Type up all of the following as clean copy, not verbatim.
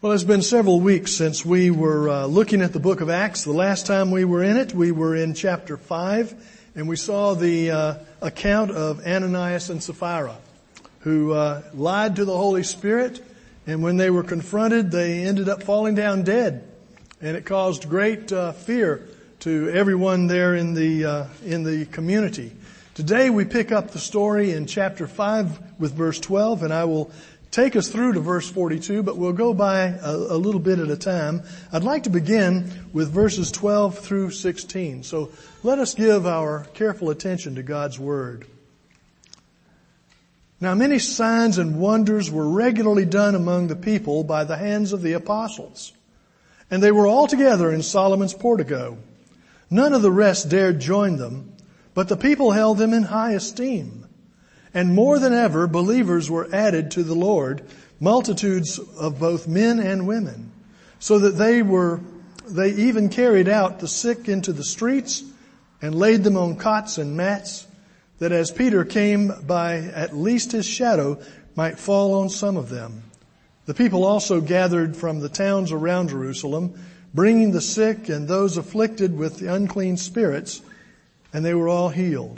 Well, it's been several weeks since we were looking at the book of Acts. The last time we were in it, we were in chapter 5, and we saw the account of Ananias and Sapphira, who lied to the Holy Spirit, and when they were confronted, they ended up falling down dead, and it caused great fear to everyone there in the community. Today we pick up the story in chapter 5 with verse 12, and I will take us through to verse 42, but we'll go by a little bit at a time. I'd like to begin with verses 12 through 16. So let us give our careful attention to God's Word. Now many signs and wonders were regularly done among the people by the hands of the apostles, and they were all together in Solomon's portico. None of the rest dared join them, but the people held them in high esteem. And more than ever, believers were added to the Lord, multitudes of both men and women, so that they even carried out the sick into the streets and laid them on cots and mats, that as Peter came by, at least his shadow might fall on some of them. The people also gathered from the towns around Jerusalem, bringing the sick and those afflicted with the unclean spirits, and they were all healed.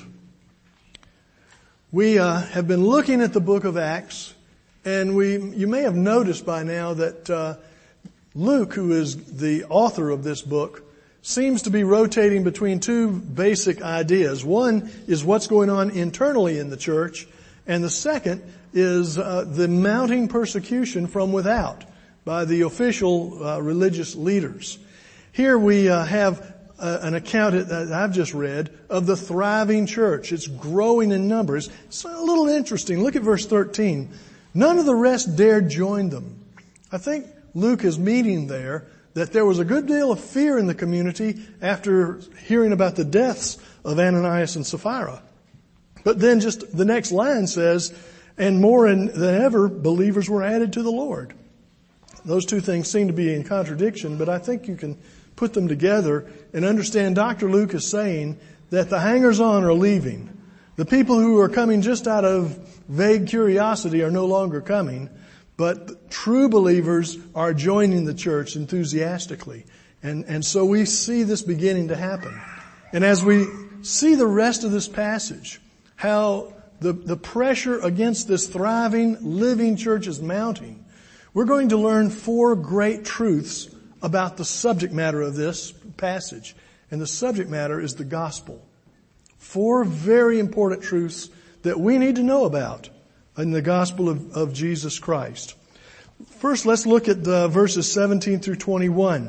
We have been looking at the book of Acts, and you may have noticed by now that Luke, who is the author of this book, seems to be rotating between two basic ideas. One is what's going on internally in the church, and the second is the mounting persecution from without by the official religious leaders. Here we have an account that I've just read of the thriving church. It's growing in numbers. It's a little interesting. Look at verse 13. None of the rest dared join them. I think Luke is meaning there that there was a good deal of fear in the community after hearing about the deaths of Ananias and Sapphira. But then just the next line says, and more than ever, believers were added to the Lord. Those two things seem to be in contradiction, but I think you can put them together and understand Dr. Luke is saying that the hangers-on are leaving. The people who are coming just out of vague curiosity are no longer coming, but true believers are joining the church enthusiastically. And so we see this beginning to happen. And as we see the rest of this passage, how the pressure against this thriving, living church is mounting, we're going to learn four great truths about the subject matter of this passage. And the subject matter is the gospel. Four very important truths that we need to know about in the gospel of Jesus Christ. First, let's look at the verses 17 through 21.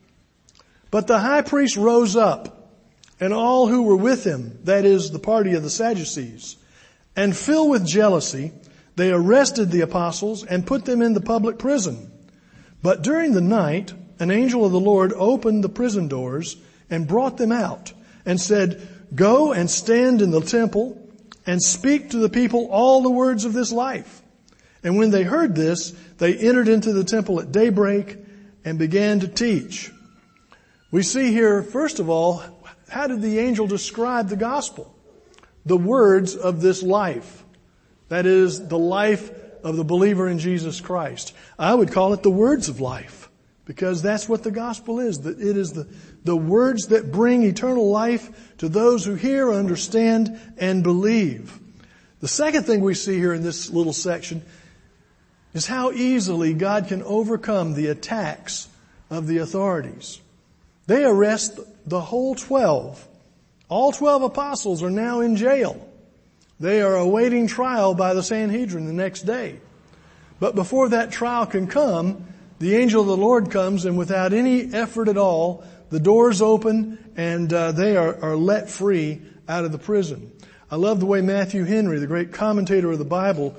But the high priest rose up, and all who were with him, that is, the party of the Sadducees, and filled with jealousy, they arrested the apostles and put them in the public prison. But during the night, an angel of the Lord opened the prison doors and brought them out and said, "Go and stand in the temple and speak to the people all the words of this life." And when they heard this, they entered into the temple at daybreak and began to teach. We see here, first of all, how did the angel describe the gospel? The words of this life. That is, the life of the believer in Jesus Christ. I would call it the words of life, because that's what the gospel is. That it is the words that bring eternal life to those who hear, understand, and believe. The second thing we see here in this little section is how easily God can overcome the attacks of the authorities. They arrest the whole 12. All 12 apostles are now in jail. They are awaiting trial by the Sanhedrin the next day. But before that trial can come, the angel of the Lord comes, and without any effort at all, the doors open and they are let free out of the prison. I love the way Matthew Henry, the great commentator of the Bible,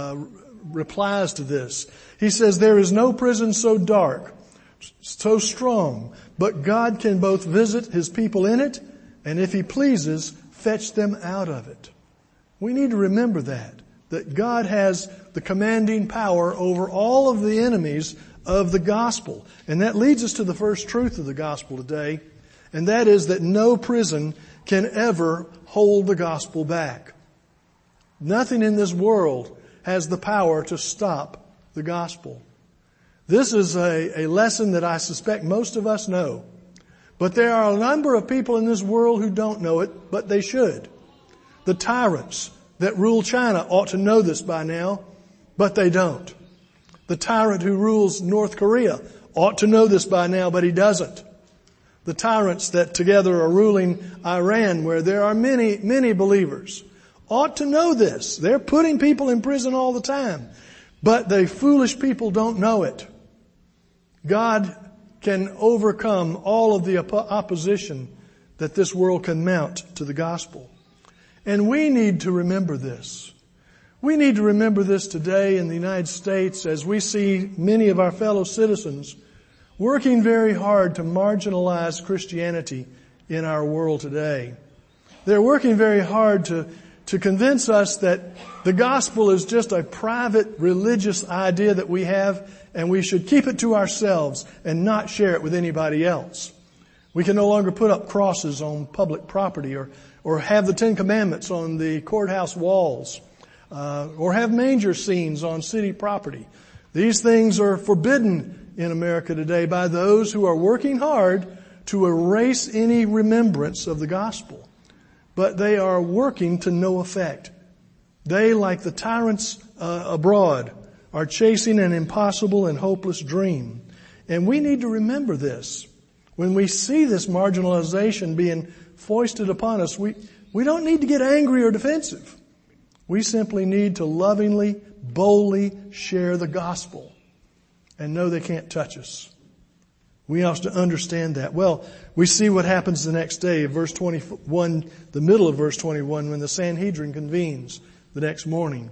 replies to this. He says, "There is no prison so dark, so strong, but God can both visit His people in it, and if He pleases, fetch them out of it." We need to remember that God has the commanding power over all of the enemies of the gospel. And that leads us to the first truth of the gospel today, and that is that no prison can ever hold the gospel back. Nothing in this world has the power to stop the gospel. This is a lesson that I suspect most of us know. But there are a number of people in this world who don't know it, but they should. The tyrants that rule China ought to know this by now, but they don't. The tyrant who rules North Korea ought to know this by now, but he doesn't. The tyrants that together are ruling Iran, where there are many, many believers, ought to know this. They're putting people in prison all the time, but the foolish people don't know it. God can overcome all of the opposition that this world can mount to the gospel. And we need to remember this. We need to remember this today in the United States as we see many of our fellow citizens working very hard to marginalize Christianity in our world today. They're working very hard to convince us that the gospel is just a private religious idea that we have, and we should keep it to ourselves and not share it with anybody else. We can no longer put up crosses on public property or have the Ten Commandments on the courthouse walls, or have manger scenes on city property. These things are forbidden in America today by those who are working hard to erase any remembrance of the gospel. But they are working to no effect. They, like the tyrants abroad, are chasing an impossible and hopeless dream. And we need to remember this. When we see this marginalization being foisted upon us, we don't need to get angry or defensive. We simply need to lovingly, boldly share the gospel and know they can't touch us. We have to understand that. Well, we see what happens the next day, verse 21, the middle of verse 21, when the Sanhedrin convenes the next morning.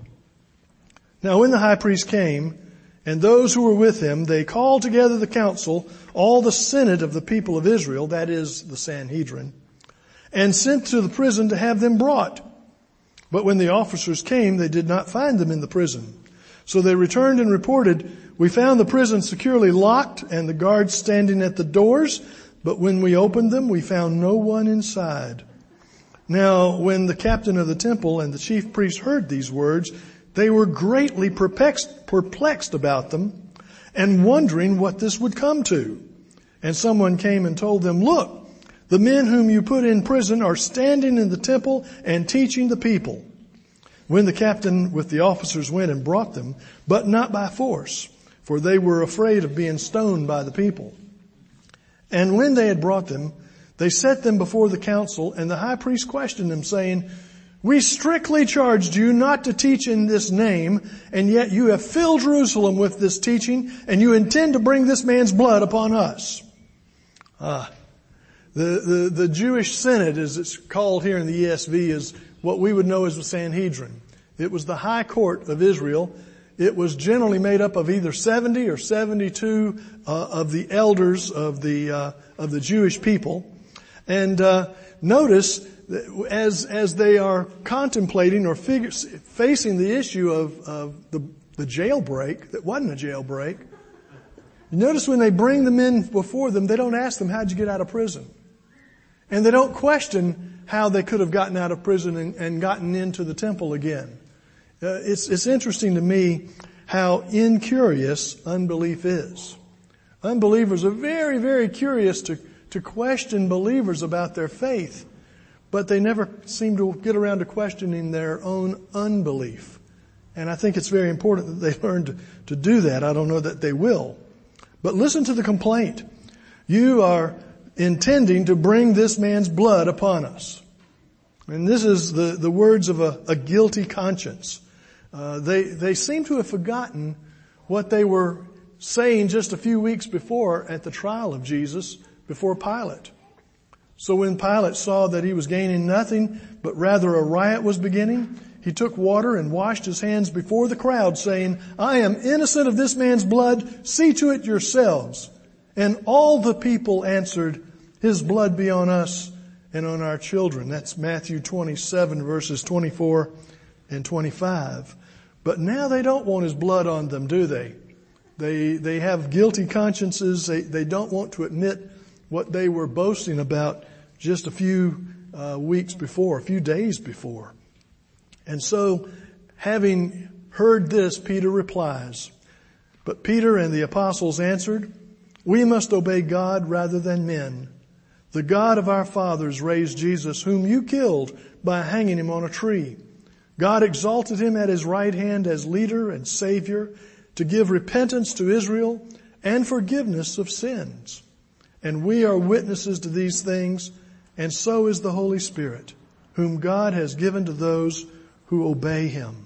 Now when the high priest came, and those who were with him, they called together the council, all the senate of the people of Israel, that is the Sanhedrin, and sent to the prison to have them brought. But when the officers came, they did not find them in the prison. So they returned and reported, "We found the prison securely locked and the guards standing at the doors, but when we opened them, we found no one inside." Now, when the captain of the temple and the chief priests heard these words, they were greatly perplexed about them and wondering what this would come to. And someone came and told them, "Look, the men whom you put in prison are standing in the temple and teaching the people." When the captain with the officers went and brought them, but not by force, for they were afraid of being stoned by the people. And when they had brought them, they set them before the council, and the high priest questioned them, saying, "We strictly charged you not to teach in this name, and yet you have filled Jerusalem with this teaching, and you intend to bring this man's blood upon us." The Jewish Senate, as it's called here in the ESV, is what we would know as the Sanhedrin. It was the high court of Israel. It was generally made up of either 70 or 72 of the elders of the Jewish people. And notice that as they are contemplating or facing the issue of the jailbreak that wasn't a jailbreak, you notice when they bring the men before them, they don't ask them, "How'd you get out of prison?" And they don't question how they could have gotten out of prison and gotten into the temple again. It's interesting to me how incurious unbelief is. Unbelievers are very, very curious to question believers about their faith, but they never seem to get around to questioning their own unbelief. And I think it's very important that they learn to do that. I don't know that they will. But listen to the complaint. "You are intending to bring this man's blood upon us." And this is the words of a guilty conscience. They seem to have forgotten what they were saying just a few weeks before at the trial of Jesus before Pilate. So when Pilate saw that he was gaining nothing, but rather a riot was beginning, he took water and washed his hands before the crowd, saying, "I am innocent of this man's blood. See to it yourselves." And all the people answered, "His blood be on us and on our children." That's Matthew 27 verses 24 and 25. But now they don't want his blood on them, do they? They have guilty consciences. They don't want to admit what they were boasting about just a few weeks before, a few days before. And so, having heard this, Peter replies, But Peter and the apostles answered, "We must obey God rather than men. The God of our fathers raised Jesus, whom you killed by hanging him on a tree. God exalted him at his right hand as leader and savior to give repentance to Israel and forgiveness of sins. And we are witnesses to these things, and so is the Holy Spirit, whom God has given to those who obey him."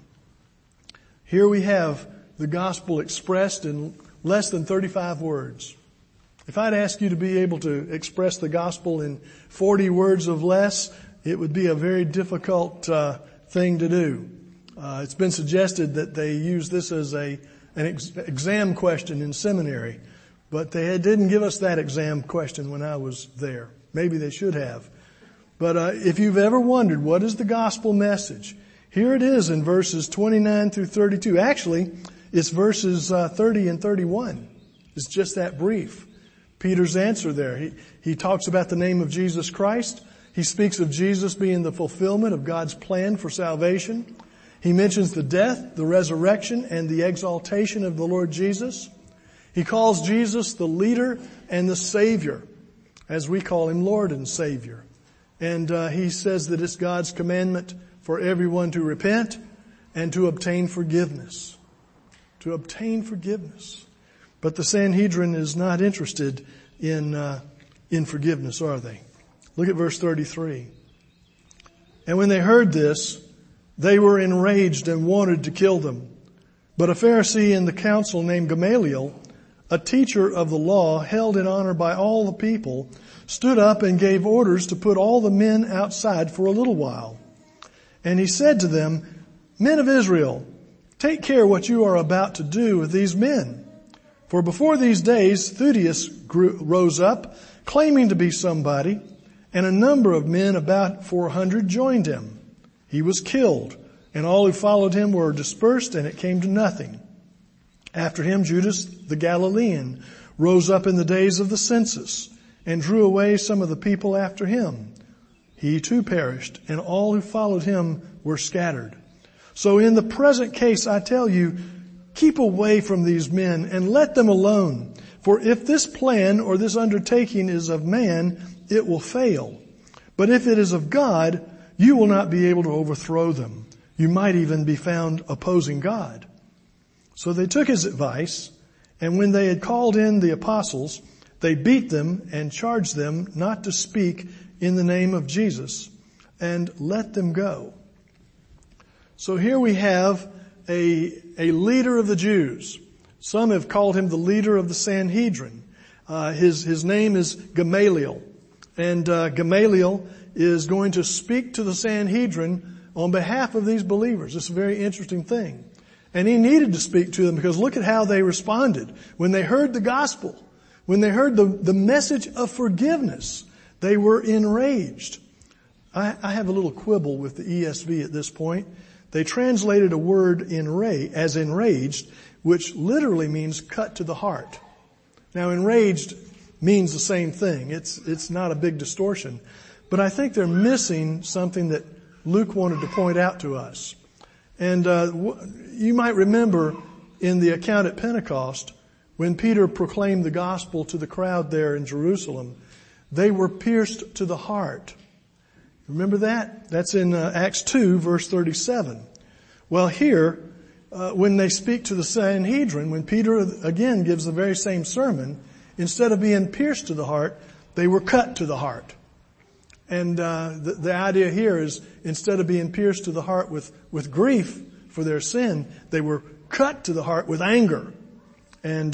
Here we have the gospel expressed in less than 35 words. If I'd ask you to be able to express the gospel in 40 words of less, it would be a very difficult thing to do. It's been suggested that they use this as an exam question in seminary, but they didn't give us that exam question when I was there. Maybe they should have. But if you've ever wondered what is the gospel message, here it is in verses 29 through 32. Actually, it's verses 30 and 31. It's just that brief. Peter's answer there. He talks about the name of Jesus Christ. He speaks of Jesus being the fulfillment of God's plan for salvation. He mentions the death, the resurrection, and the exaltation of the Lord Jesus. He calls Jesus the leader and the Savior, as we call him Lord and Savior. And he says that it's God's commandment for everyone to repent and to obtain forgiveness. To obtain forgiveness. But the Sanhedrin is not interested in forgiveness, are they? Look at verse 33. "And when they heard this, they were enraged and wanted to kill them. But a Pharisee in the council named Gamaliel, a teacher of the law held in honor by all the people, stood up and gave orders to put all the men outside for a little while. And he said to them, 'Men of Israel, take care what you are about to do with these men. For before these days, Theudas rose up, claiming to be somebody, and a number of men, about 400, joined him. He was killed, and all who followed him were dispersed, and it came to nothing. After him, Judas the Galilean rose up in the days of the census, and drew away some of the people after him. He too perished, and all who followed him were scattered. So in the present case, I tell you, keep away from these men and let them alone. For if this plan or this undertaking is of man, it will fail. But if it is of God, you will not be able to overthrow them. You might even be found opposing God.' So they took his advice, and when they had called in the apostles, they beat them and charged them not to speak in the name of Jesus, and let them go." So here we have a leader of the Jews. Some have called him the leader of the Sanhedrin. His name is Gamaliel. And Gamaliel is going to speak to the Sanhedrin on behalf of these believers. It's a very interesting thing. And he needed to speak to them because look at how they responded. When they heard the gospel, when they heard the message of forgiveness, they were enraged. I have a little quibble with the ESV at this point. They translated a word as enraged, which literally means cut to the heart. Now, enraged means the same thing. It's not a big distortion. But I think they're missing something that Luke wanted to point out to us. And you might remember in the account at Pentecost, when Peter proclaimed the gospel to the crowd there in Jerusalem, they were pierced to the heart. Remember that? That's in Acts 2, verse 37. Well, here, when they speak to the Sanhedrin, when Peter again gives the very same sermon, instead of being pierced to the heart, they were cut to the heart. And the idea here is instead of being pierced to the heart with grief for their sin, they were cut to the heart with anger. And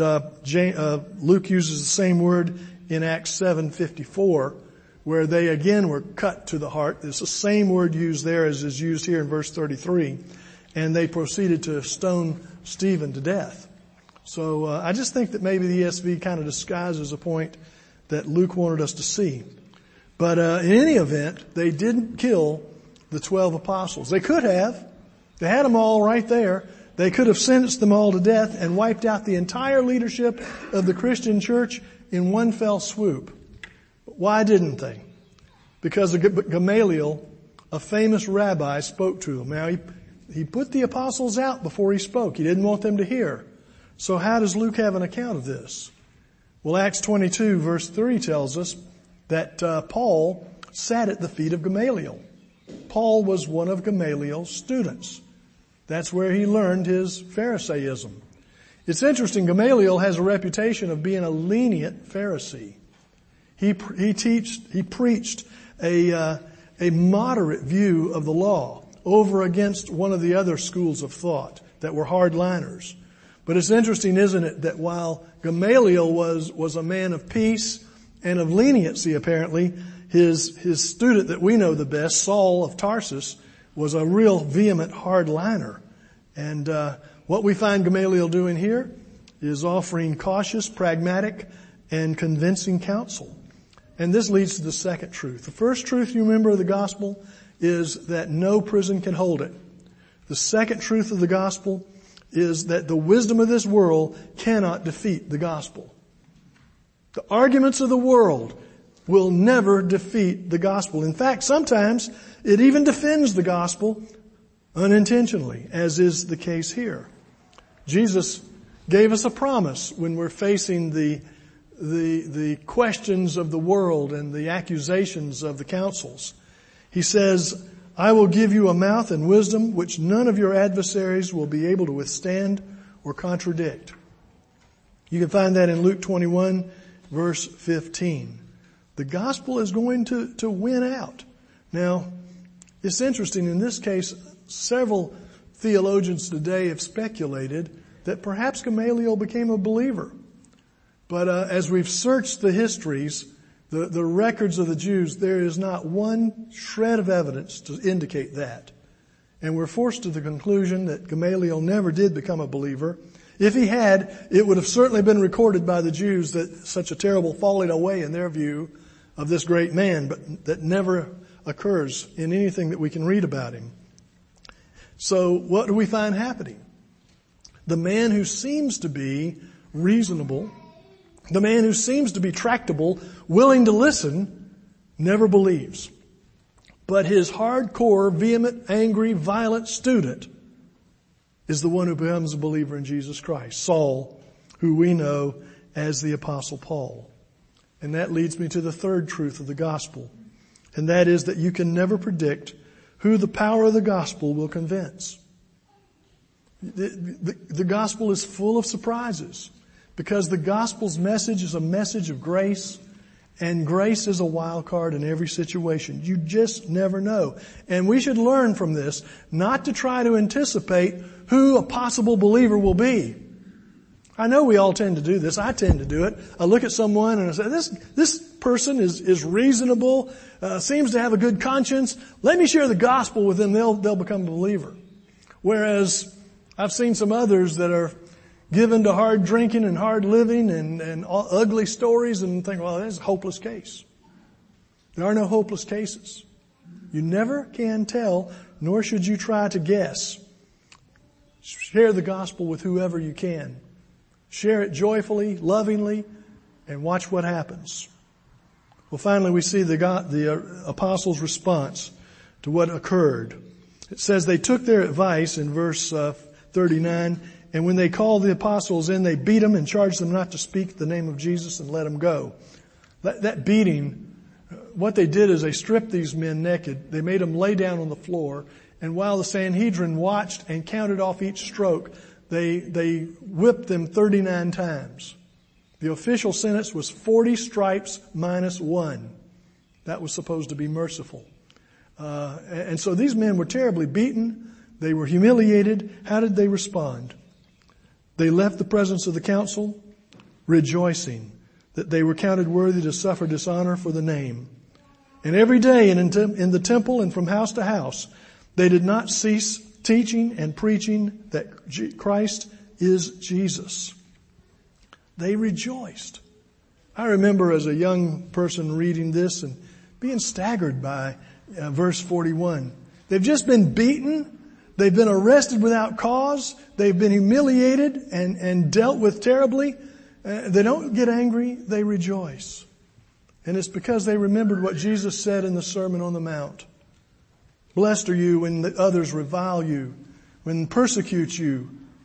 Luke uses the same word in Acts 7:54, where they again were cut to the heart. It's the same word used there as is used here in verse 33. And they proceeded to stone Stephen to death. So I just think that maybe the ESV kind of disguises a point that Luke wanted us to see. But in any event, they didn't kill the 12 apostles. They could have. They had them all right there. They could have sentenced them all to death and wiped out the entire leadership of the Christian church in one fell swoop. But why didn't they? Because Gamaliel, a famous rabbi, spoke to them. Now, he put the apostles out before he spoke. He didn't want them to hear. So how does Luke have an account of this? Well, Acts 22 verse 3 tells us that Paul sat at the feet of Gamaliel. Paul was one of Gamaliel's students. That's where he learned his Pharisaism. It's interesting, Gamaliel has a reputation of being a lenient Pharisee. He preached a moderate view of the law over against one of the other schools of thought that were hardliners. But it's interesting, isn't it, that while Gamaliel was a man of peace and of leniency, apparently, his student that we know the best, Saul of Tarsus, was a real vehement hardliner. And what we find Gamaliel doing here is offering cautious, pragmatic, and convincing counsel. And this leads to the second truth. The first truth you remember of the gospel is that no prison can hold it. The second truth of the gospel is that the wisdom of this world cannot defeat the gospel. The arguments of the world will never defeat the gospel. In fact, sometimes it even defends the gospel unintentionally, as is the case here. Jesus gave us a promise when we're facing the questions of the world and the accusations of the councils. He says, I will give you a mouth and wisdom which none of your adversaries will be able to withstand or contradict. You can find that in Luke 21 verse 15. The gospel is going to win out. Now, it's interesting, in this case, several theologians today have speculated that perhaps Gamaliel became a believer. But as we've searched the histories, the records of the Jews, there is not one shred of evidence to indicate that. And we're forced to the conclusion that Gamaliel never did become a believer. If he had, it would have certainly been recorded by the Jews that such a terrible falling away in their view of this great man, but that never occurs in anything that we can read about him. So what do we find happening? The man who seems to be reasonable, the man who seems to be tractable, willing to listen, never believes. But his hardcore, vehement, angry, violent student is the one who becomes a believer in Jesus Christ, Saul, who we know as the Apostle Paul. And that leads me to the third truth of the gospel, and that is that you can never predict who the power of the gospel will convince. The gospel is full of surprises because the gospel's message is a message of grace, and grace is a wild card in every situation. You just never know. And we should learn from this not to try to anticipate who a possible believer will be. I know we all tend to do this. I tend to do it. I look at someone and I say, this person is reasonable, seems to have a good conscience. Let me share the gospel with them. They'll become a believer. Whereas I've seen some others that are given to hard drinking and hard living and ugly stories and think, well, that's a hopeless case. There are no hopeless cases. You never can tell, nor should you try to guess. Share the gospel with whoever you can. Share it joyfully, lovingly, and watch what happens. Well, finally, we see the apostles' response to what occurred. It says they took their advice in verse 39, and when they called the apostles in, they beat them and charged them not to speak the name of Jesus and let them go. That beating, what they did is they stripped these men naked. They made them lay down on the floor, and while the Sanhedrin watched and counted off each stroke, they whipped them 39 times. The official sentence was 40 stripes minus 1. That was supposed to be merciful. And so these men were terribly beaten. They were humiliated. How did they respond? They left the presence of the council rejoicing that they were counted worthy to suffer dishonor for the name. And every day in the temple and from house to house, they did not cease teaching and preaching that Christ is Jesus. They rejoiced. I remember as a young person reading this and being staggered by verse 41. They've just been beaten. They've been arrested without cause. They've been humiliated and dealt with terribly. They don't get angry. They rejoice. And it's because they remembered what Jesus said in the Sermon on the Mount. Blessed are you when the others revile you, when persecute you,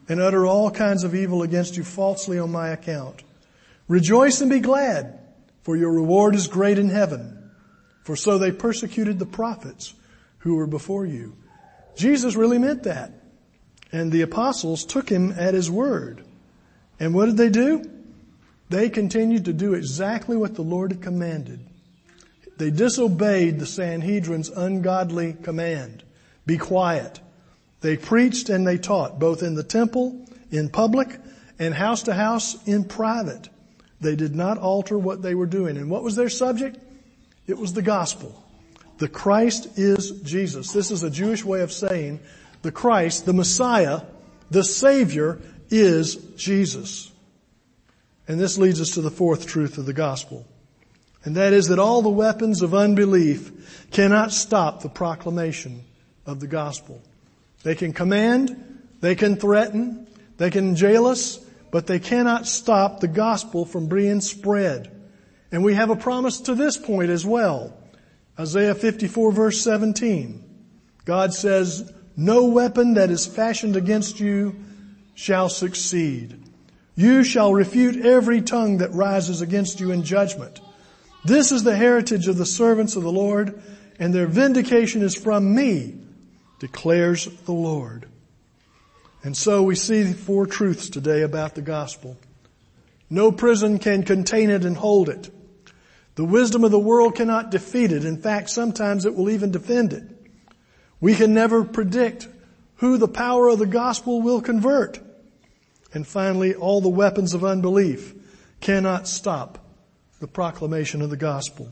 and utter all kinds of evil against you falsely on my account. Rejoice and be glad, for your reward is great in heaven. For so they persecuted the prophets who were before you." Jesus really meant that. And the apostles took him at his word. And what did they do? They continued to do exactly what the Lord had commanded. They disobeyed the Sanhedrin's ungodly command. Be quiet. They preached and they taught, both in the temple, in public, and house to house in private. They did not alter what they were doing. And what was their subject? It was the gospel. The Christ is Jesus. This is a Jewish way of saying the Christ, the Messiah, the Savior is Jesus. And this leads us to the fourth truth of the gospel. And that is that all the weapons of unbelief cannot stop the proclamation of the gospel. They can command, they can threaten, they can jail us, but they cannot stop the gospel from being spread. And we have a promise to this point as well. Isaiah 54 verse 17. God says, "No weapon that is fashioned against you shall succeed. You shall refute every tongue that rises against you in judgment. This is the heritage of the servants of the Lord, and their vindication is from me, declares the Lord." And so we see four truths today about the gospel. No prison can contain it and hold it. The wisdom of the world cannot defeat it. In fact, sometimes it will even defend it. We can never predict who the power of the gospel will convert. And finally, all the weapons of unbelief cannot stop the proclamation of the gospel.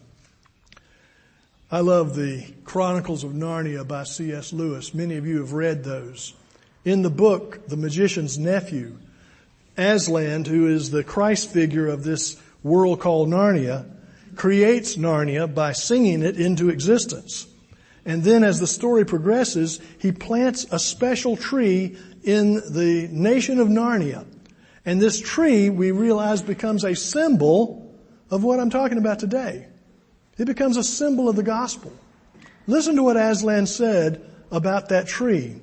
I love the Chronicles of Narnia by C.S. Lewis. Many of you have read those. In the book, the magician's nephew, Aslan, who is the Christ figure of this world called Narnia, creates Narnia by singing it into existence. And then as the story progresses, he plants a special tree in the nation of Narnia. And this tree, we realize, becomes a symbol of what I'm talking about today. It becomes a symbol of the gospel. Listen to what Aslan said about that tree.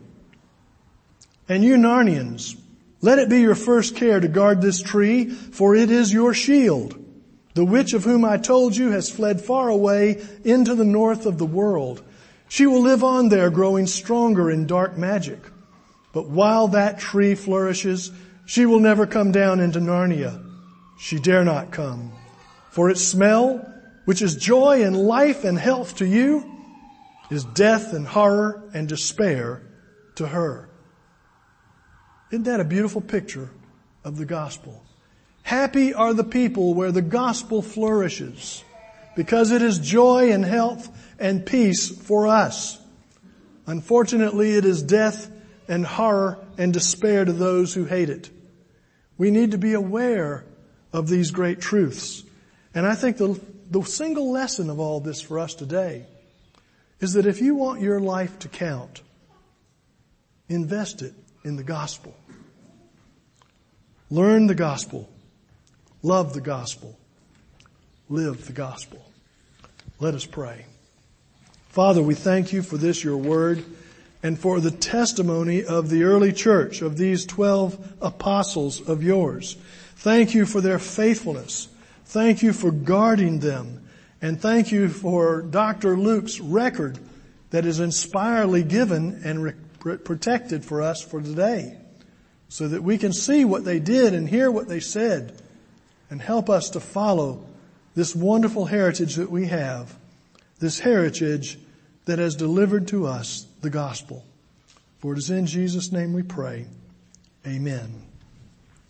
"And you Narnians, let it be your first care to guard this tree, for it is your shield. The witch of whom I told you has fled far away into the north of the world. She will live on there, growing stronger in dark magic. But while that tree flourishes, she will never come down into Narnia. She dare not come. For its smell, which is joy and life and health to you, is death and horror and despair to her." Isn't that a beautiful picture of the gospel? Happy are the people where the gospel flourishes, because it is joy and health and peace for us. Unfortunately, it is death and horror and despair to those who hate it. We need to be aware of these great truths. And I think the single lesson of all this for us today is that if you want your life to count, invest it in the gospel. Learn the gospel. Love the gospel. Live the gospel. Let us pray. Father, we thank you for this, your word, and for the testimony of the early church, of these 12 apostles of yours. Thank you for their faithfulness. Thank you for guarding them. And thank you for Dr. Luke's record that is inspiredly given and protected for us for today, so that we can see what they did and hear what they said, and help us to follow this wonderful heritage that we have, this heritage that has delivered to us the gospel. For it is in Jesus' name we pray. Amen.